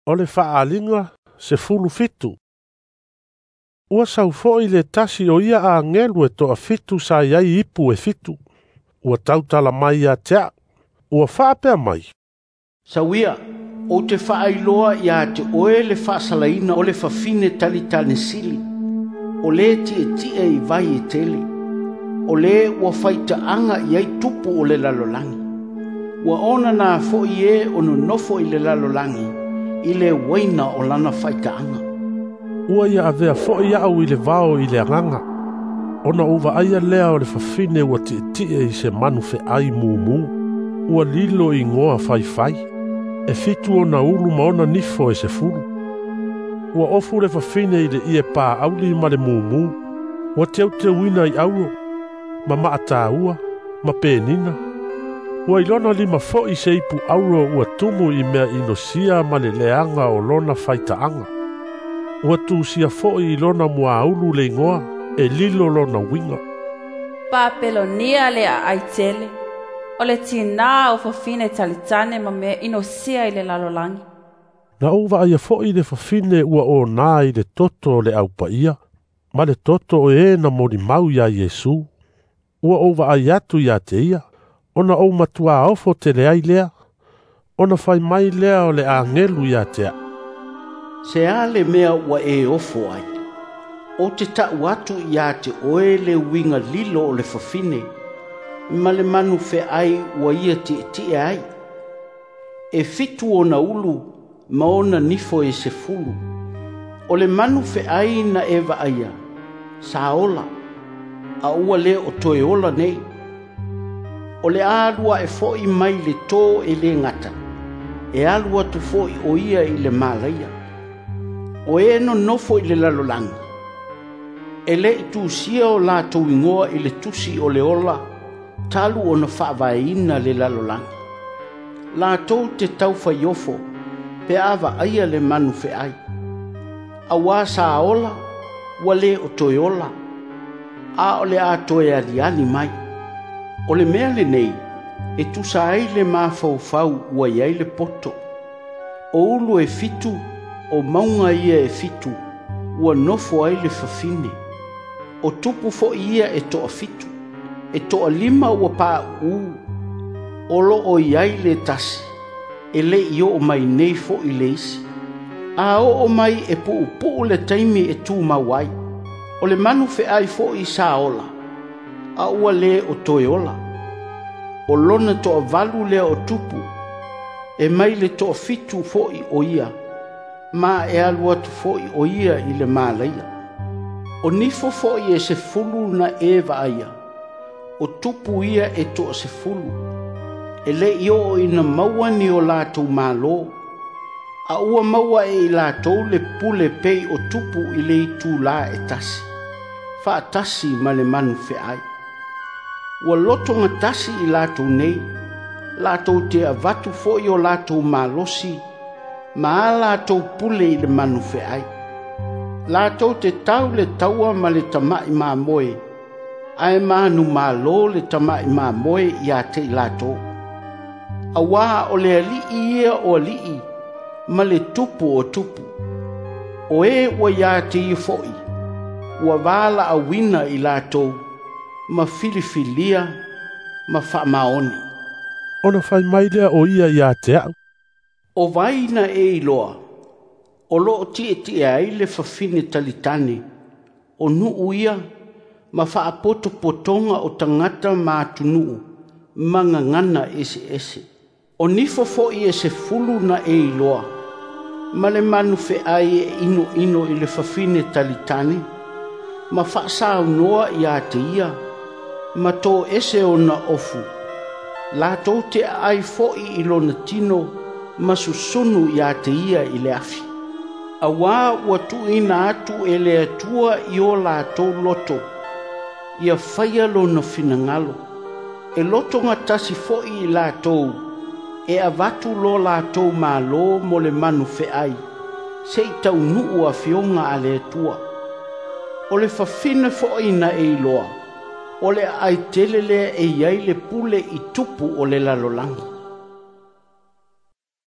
o le whaalinga se fulu fitu. Ua sau foi le tasi o ia a ngelu e toa fitu sa iai ipu e fitu. Ua tautala mai a tea. Ua whaapea mai. Sauia, o te whaailoa ia te oe le whaasalaina o le whawhine talitane sili. O le ti e vai e tele. O le ua whaita anga iai tupu o le lalolangi. Ua ona na foi e ono nofo i le lalolangi. I le waina o lana whaita anga. Ua ia avea foi au i le vao i le anganga. Ona uva aia lea o le whawhine ua ti e i se manufe ai mumu. Ua lilo i ngoa fai. E fitu o na ulu maona nifo e se fulu. Ua ofu le whawhine i le ie pā auli ma le mumu. Ua teu wina i auro. Ma maata ua, ma penina. Ua ilona lima fo i se ipu auro ua tumu i mea inosia ma le leanga o lona whaitaanga. Ua tūsia fo i ilona mua aulu le ingoa e lilo lona winga. Papelonia le a aitele. O le tina o whawhine talitane ma mea inosia i le lalolangi. Na uva aia fo i le whawhine ua o nā i le toto le aupa ia. Ma le toto o e na mori mau ia Yesu. Ua ova ai atu ia te ia. Ona o matua ofo te lea i lea. Ona fai mai lea o le angelu ia tea. Se ale mea ua e ofo ai. O te tau atu ia te oe le winga lilo o le whawhine. Ma le manu fe ai ua ia ti ai. E fitu o na ulu ma ona nifo e se fulu. O le manu fe ai na eva aia. Saola. A ua le o toe ola nei. O le alua e foi mai le tō e le ngata. E alua tu foi o ia i le malaia. O e no nofo i le lalolanga. E le i tūsia o la tau ingoa i le tusi o le ola. Talu o na whaavaina le lalolanga. La tau te tau whaiofo. Pe ava aia le manu fe ai. A wā sa ola. Wa le o toe ola. A o le atoe aliani mai. O le mea le nei, e tusa ai le mafau ua iai le poto. O ulu e fitu, o maunga ia e fitu, ua nofo ai le whawhine. O tupu fo ia e toa fitu, e toa lima ua pā o lo o iai le tasi, e le i o mai nei fo i le isi. A o mai e puu le taimi e tū mawai. O le manu fe ai fo i sa ola. A ua le o toe ola. O lona toa valu le o tupu. E mai le toa fitu fo i o ia. Ma e alu atu fo i o ia i le malaia. O nifo fo i e se fulu na eva aia. O tupu ia e toa se fulu. E le i o ina maua ni o lātou malo. A ua maua e i lātou le pule pei o tupu i le i tū la e tasi. Fa tasi ma le manu fe ai. Ua loto nga tasi i lātou nei, lātou te avatu fo i o lātou malosi, ma a lātou pule i le manu fe ai. Lātou te tau le taua ma le tamai mā moe, ai manu malo le tamai mā moe i a te i lātou. A wā o le alii ia o alii, ma le tupu o tupu. O e ua ia te i foi. Ua wala a wina i lātou, ma filifilia, ma whamaone. Ona fai mai lea o ia i a te au. O vaina e iloa, o loo ti ai le whawhine talitane, o nuu ia, ma whaapoto potonga o tangata mātunuu, manga ngana ese. O nifo fo i e se fulu na e iloa, ma le manu fe ai e ino i le whawhine talitane, ma whaasau noa i a te ia, ma tō ese o na ofu. La tō te ai foi i lona tino, ma susunu i a te ia i le afi. A wā ua tu ina atu e le atua i o la tō loto, i a whaia lona finangalo. E loto nga tasi foi i la tō, e avatu lo la tō malo mo le manu fe ai, se i tau nuu a fionga a le atua. O le whawhine fo ina e iloa, o le ai telele e iai le pule i tupu o le lalolangi.